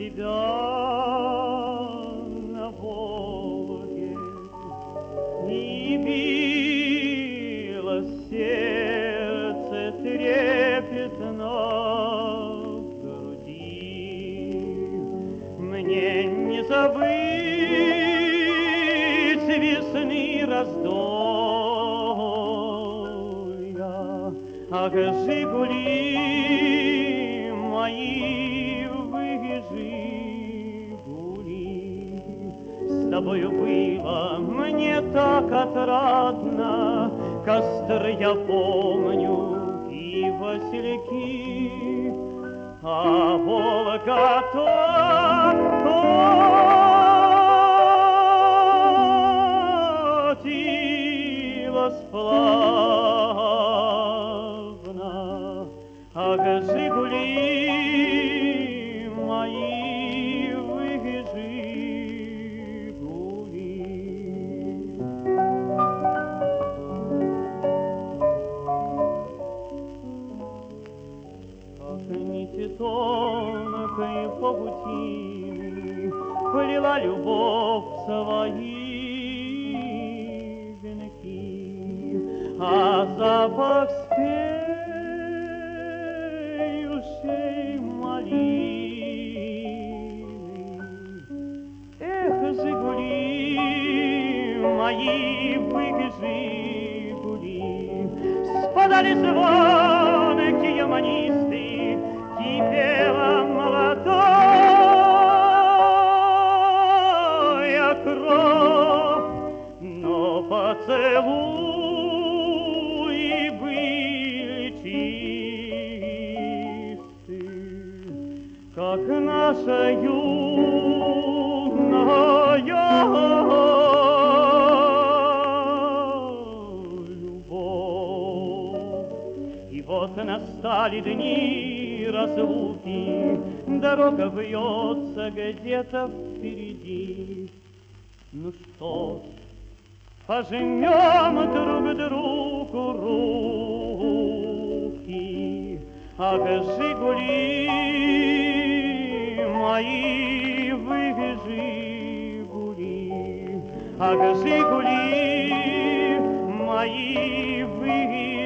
тебя на Волге, и билось сердце трепетно в груди. Мне не забыть весны раздолья, ах, Жигули мои, вы, Жигули. С тобою было мне так отрадно, костры я помню и васильки, а Волга катилась плавно, ах, Жигули мои, вы, Жигули. Как нити тонкой паутины плела любовь свои венки, а запах спеющей малины. Эх, Жигули мои, вы, Жигули, спадали звонкие манисты, кипела молодая кровь, но поцелуи были чисты, как наша юная любовь. И вот настали дни разлуки, дорога вьется где-то впереди. Ну что ж, пожмем друг другу руки, ах, Жигули мои, вы, Жигули, ах, Жигули мои, вы,